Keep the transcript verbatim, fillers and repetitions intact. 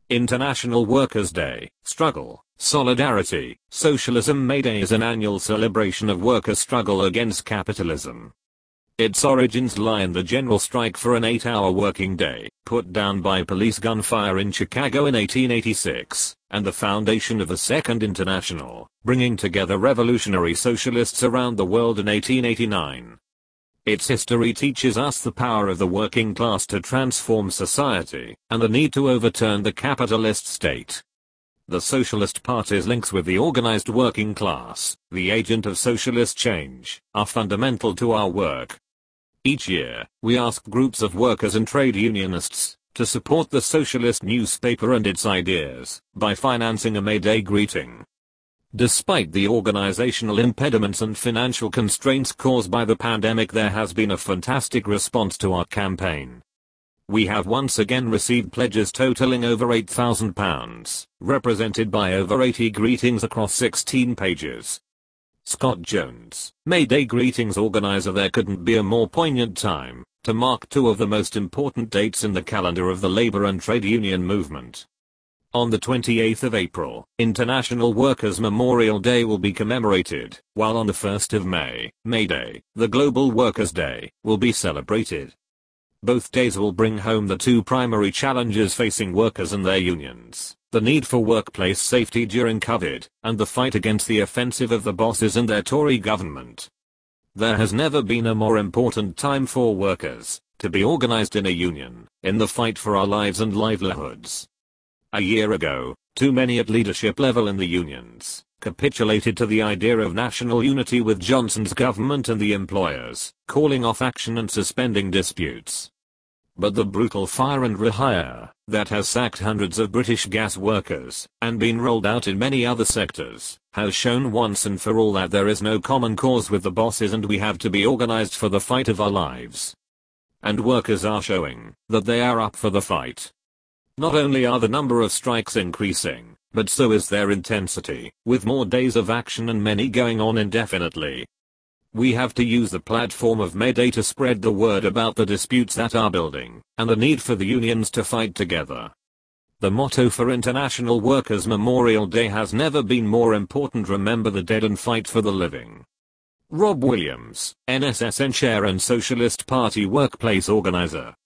International Workers' Day, Struggle, Solidarity, Socialism. May Day is an annual celebration of workers' struggle against capitalism. Its origins lie in the general strike for an eight-hour working day, put down by police gunfire in Chicago in eighteen eighty-six, and the foundation of the Second International, bringing together revolutionary socialists around the world in eighteen eighty-nine. Its history teaches us the power of the working class to transform society, and the need to overturn the capitalist state. The Socialist Party's links with the organized working class, the agent of socialist change, are fundamental to our work. Each year, we ask groups of workers and trade unionists to support the socialist newspaper and its ideas by financing a May Day greeting. Despite the organizational impediments and financial constraints caused by the pandemic, there has been a fantastic response to our campaign. We have once again received pledges totaling over eight thousand pounds, represented by over eighty greetings across sixteen pages. Scott Jones, May Day greetings organizer. There couldn't be a more poignant time to mark two of the most important dates in the calendar of the labor and trade union movement. On the twenty-eighth of April, International Workers' Memorial Day will be commemorated, while on the first of May, May Day, the Global Workers' Day, will be celebrated. Both days will bring home the two primary challenges facing workers and their unions: the need for workplace safety during COVID, and the fight against the offensive of the bosses and their Tory government. There has never been a more important time for workers to be organized in a union, in the fight for our lives and livelihoods. A year ago, too many at leadership level in the unions capitulated to the idea of national unity with Johnson's government and the employers calling off action and suspending disputes. But the brutal fire and rehire that has sacked hundreds of British gas workers and been rolled out in many other sectors has shown once and for all that there is no common cause with the bosses, and we have to be organized for the fight of our lives. And workers are showing that they are up for the fight. Not only are the number of strikes increasing, but so is their intensity, with more days of action and many going on indefinitely. We have to use the platform of May Day to spread the word about the disputes that are building, and the need for the unions to fight together. The motto for International Workers' Memorial Day has never been more important: remember the dead and fight for the living. Rob Williams, N S S N chair and Socialist Party workplace organizer.